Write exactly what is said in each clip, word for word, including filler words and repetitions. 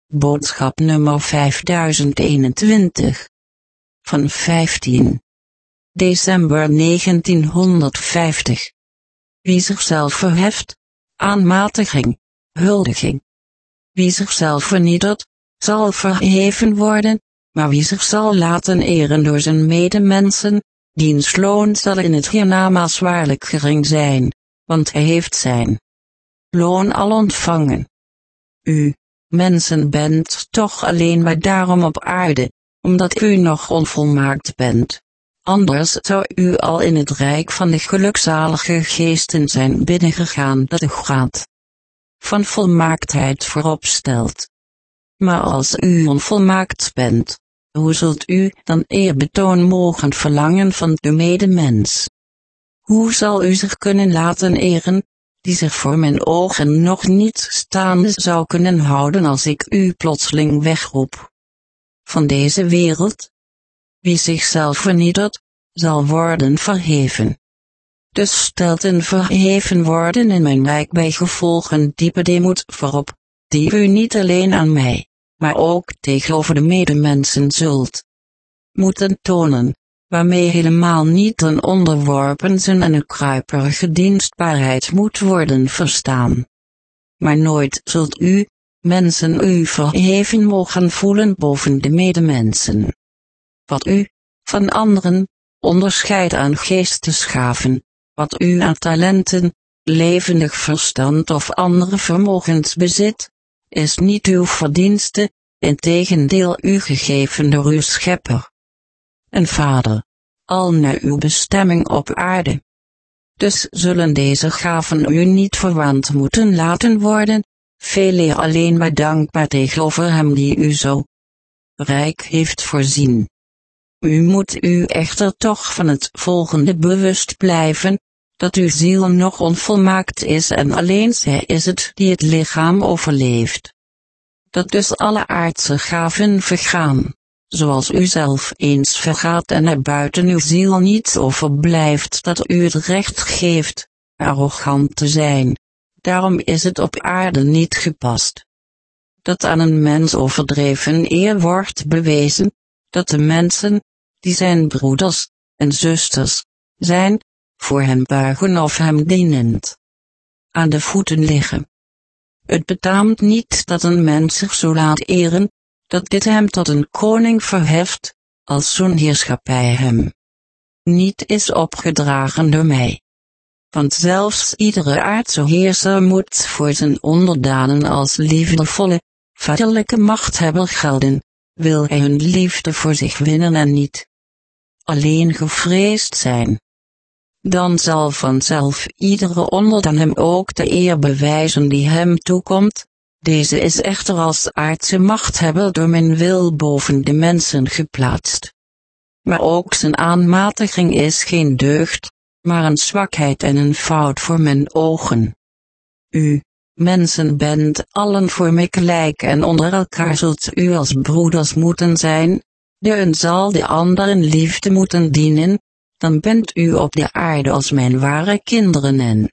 Boodschap nummer vijfduizend eenentwintig. Van vijftien december negentienhonderdvijftig. Wie zichzelf verheft, aanmatiging, huldiging. Wie zichzelf vernietigt, zal verheven worden, maar wie zich zal laten eren door zijn medemensen, diens loon zal in het hiernamaals waarlijk gering zijn, want hij heeft zijn loon al ontvangen. U, mensen, bent toch alleen maar daarom op aarde, omdat u nog onvolmaakt bent. Anders zou u al in het rijk van de gelukzalige geesten zijn binnengegaan dat de graad van volmaaktheid voorop stelt. Maar als u onvolmaakt bent, hoe zult u dan eerbetoon mogen verlangen van de medemens? Hoe zal u zich kunnen laten eren, die zich voor mijn ogen nog niet staande zou kunnen houden als ik u plotseling wegroep van deze wereld? Wie zichzelf vernietigt, zal worden verheven. Dus stelt een verheven worden in mijn rijk bij gevolg een diepe deemoed voorop, die u niet alleen aan mij, maar ook tegenover de medemensen zult moeten tonen, waarmee helemaal niet een onderworpen zijn en een kruiperige dienstbaarheid moet worden verstaan. Maar nooit zult u, mensen, u verheven mogen voelen boven de medemensen. Wat u van anderen onderscheidt aan geestesgaven, wat u aan talenten, levendig verstand of andere vermogens bezit, is niet uw verdienste, integendeel u gegeven door uw schepper en Vader, al naar uw bestemming op aarde. Dus zullen deze gaven u niet verwant moeten laten worden, veeleer alleen maar dankbaar tegenover hem die u zo rijk heeft voorzien. U moet u echter toch van het volgende bewust blijven, dat uw ziel nog onvolmaakt is en alleen zij is het die het lichaam overleeft. Dat dus alle aardse gaven vergaan, zoals u zelf eens vergaat en er buiten uw ziel niets overblijft dat u het recht geeft, arrogant te zijn. Daarom is het op aarde niet gepast dat aan een mens overdreven eer wordt bewezen, dat de mensen, die zijn broeders en zusters zijn, voor hem buigen of hem dienend aan de voeten liggen. Het betaamt niet dat een mens zich zo laat eren, dat dit hem tot een koning verheft, als zo'n heerschappij hem niet is opgedragen door mij. Want zelfs iedere aardse heerser moet voor zijn onderdanen als liefdevolle, vaderlijke machthebber gelden, wil hij hun liefde voor zich winnen en niet alleen gevreesd zijn. Dan zal vanzelf iedere onderdaan hem ook de eer bewijzen die hem toekomt. Deze is echter als aardse machthebber door mijn wil boven de mensen geplaatst. Maar ook zijn aanmatiging is geen deugd, maar een zwakheid en een fout voor mijn ogen. U, mensen, bent allen voor mij gelijk en onder elkaar zult u als broeders moeten zijn, de een zal de ander in liefde moeten dienen, dan bent u op de aarde als mijn ware kinderen en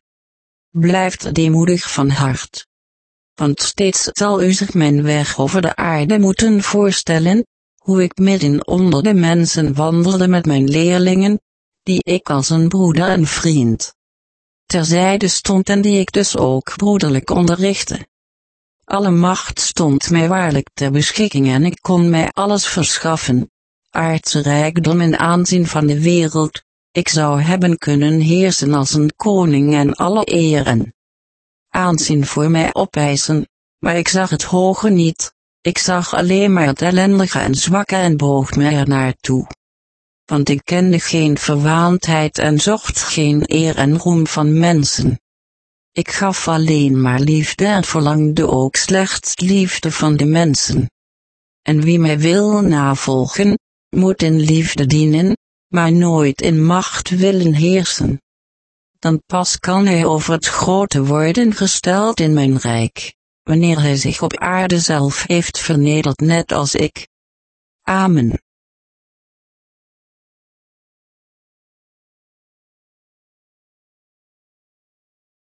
blijft deemoedig van hart. Want steeds zal u zich mijn weg over de aarde moeten voorstellen, hoe ik midden onder de mensen wandelde met mijn leerlingen, die ik als een broeder en vriend terzijde stond en die ik dus ook broederlijk onderrichtte. Alle macht stond mij waarlijk ter beschikking en ik kon mij alles verschaffen, aardse rijkdom en aanzien van de wereld. Ik zou hebben kunnen heersen als een koning en alle eer en aanzien voor mij opeisen, maar ik zag het hoge niet, ik zag alleen maar het ellendige en zwakke en boog mij er naartoe. Want ik kende geen verwaandheid en zocht geen eer en roem van mensen. Ik gaf alleen maar liefde en verlangde ook slechts liefde van de mensen. En wie mij wil navolgen, moet in liefde dienen, maar nooit in macht willen heersen. Dan pas kan hij over het grote worden gesteld in mijn rijk, wanneer hij zich op aarde zelf heeft vernederd net als ik. Amen.